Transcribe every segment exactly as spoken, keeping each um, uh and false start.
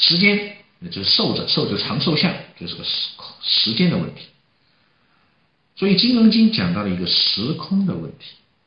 时间那就是寿者，寿者长寿相，就是个时时间的问题。所以《金刚经》讲到了一个时空的问题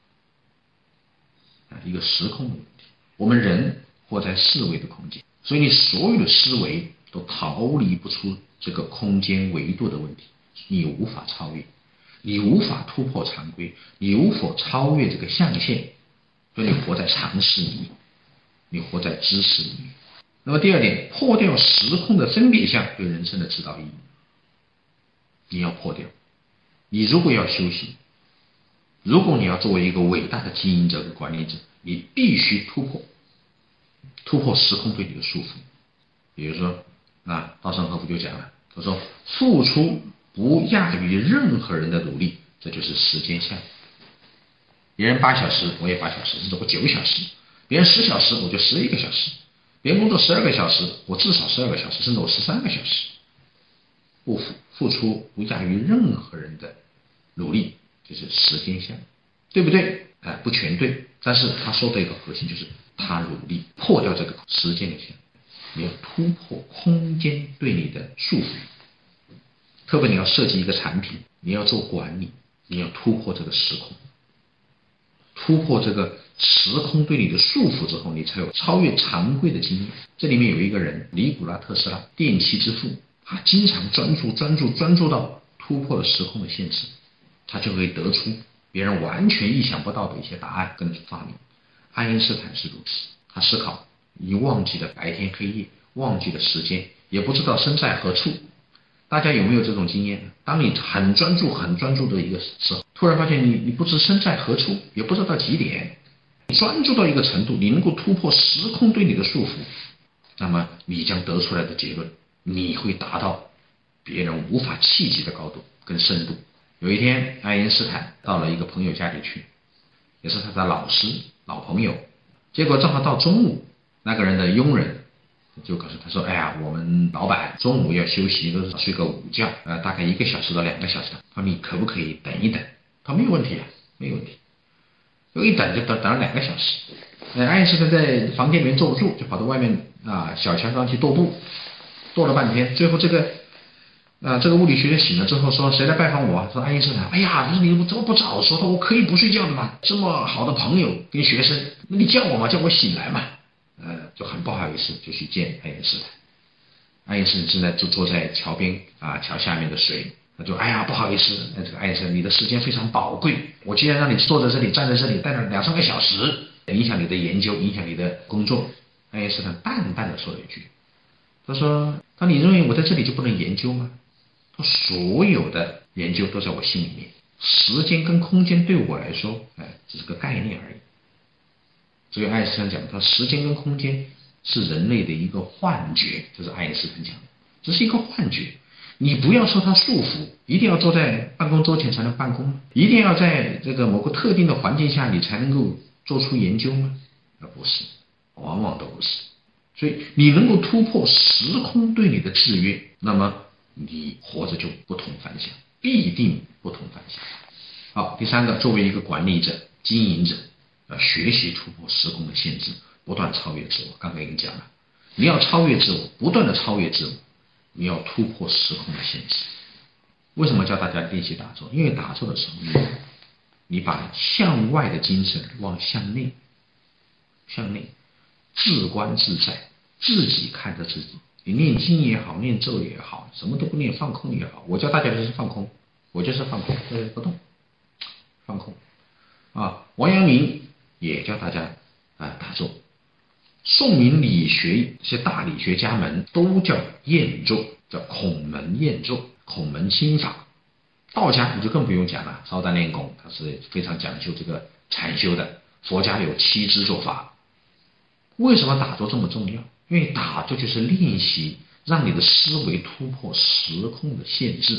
啊，一个时空的问题。我们人活在四维的空间，所以你所有的思维都逃离不出这个空间维度的问题，你无法超越，你无法突破常规，你无法超越这个象限，所以你活在常识里面，你活在知识里面。那么第二点，破掉时空的分别相对人生的指导意义，你要破掉。你如果要修行，如果你要作为一个伟大的经营者和管理者，你必须突破突破时空对你的束缚。比如说啊，稻盛和夫就讲了，他说付出不亚于任何人的努力，这就是时间相。别人八小时我也八小时，甚至我九小时，别人十小时我就十一个小时，别人工作十二个小时我至少十二个小时，甚至我十三个小时。不付付出不亚于任何人的努力，就是时间相，对不对？哎、呃，不全对，但是他说的一个核心就是他努力破掉这个时间的相，你要突破空间对你的束缚。特别你要设计一个产品，你要做管理，你要突破这个时空，突破这个时空对你的束缚之后，你才有超越常规的经验。这里面有一个人，尼古拉特斯拉，电气之父。他经常专注专注专注到突破了时空的限制，他就会得出别人完全意想不到的一些答案跟发明。爱因斯坦是如此，他思考已经忘记了白天黑夜，忘记了时间，也不知道身在何处。大家有没有这种经验呢？当你很专注很专注的一个时候，突然发现你你不知身在何处，也不知道到几点，专注到一个程度，你能够突破时空对你的束缚，那么你将得出来的结论，你会达到别人无法企及的高度跟深度。有一天，爱因斯坦到了一个朋友家里去，也是他的老师老朋友，结果正好到中午，那个人的佣人就告诉他说，哎呀，我们老板中午要休息，都是睡个午觉，呃，大概一个小时到两个小时，他说你可不可以等一等？他说没有问题啊，没有问题。就一等就等等了两个小时，呃，爱因斯坦在房间里面坐不住，就跑到外面啊小桥上去踱步。踱了半天，最后这个，呃，这个物理学家醒了之后说，谁来拜访我？说爱因斯坦。哎呀，你怎么不早说？他我可以不睡觉的嘛，这么好的朋友跟学生，那你叫我嘛，叫我醒来嘛，呃，就很不好意思，就去见爱因斯坦。爱因斯坦正在坐坐在桥边啊，桥下面的水，他就哎呀不好意思，这个爱因斯坦，你的时间非常宝贵，我既然让你坐在这里，站在这里待了两三个小时，影响你的研究，影响你的工作。爱因斯坦淡淡的说了一句。他说：“那你认为我在这里就不能研究吗？他所有的研究都在我心里面，时间跟空间对我来说，哎，只是个概念而已。所以爱因斯坦讲，他时间跟空间是人类的一个幻觉，这是爱因斯坦讲的，只是一个幻觉。你不要受它束缚，一定要坐在办公桌前才能办公，一定要在这个某个特定的环境下你才能够做出研究吗？那不是，往往都不是。”所以你能够突破时空对你的制约，那么你活着就不同凡响，必定不同凡响。好，第三个，作为一个管理者、经营者，要学习突破时空的限制，不断超越自我。刚才已经讲了，你要超越自我，不断的超越自我，你要突破时空的限制。为什么教大家练习打坐？因为打坐的时候，你你把向外的精神往向内，向内。自观自在，自己看着自己。你念经也好，念咒也好，什么都不念，放空也好。我教大家的是放空，我就是放空，就是不动，放空。啊，王阳明也教大家啊打坐。宋明理学这些大理学家们都叫验坐，叫孔门验坐，孔门心法。道家你就更不用讲了，烧丹炼功，它是非常讲究这个禅修的。佛家有七支坐法。为什么打坐这么重要？因为打坐就是练习让你的思维突破时空的限制，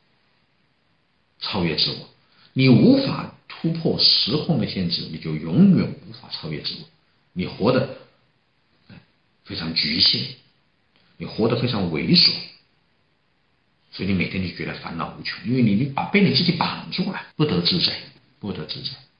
超越自我。你无法突破时空的限制，你就永远无法超越自我。你活得非常局限，你活得非常猥琐，所以你每天就觉得烦恼无穷，因为你你把被你自己绑住了，不得自在，不得自在。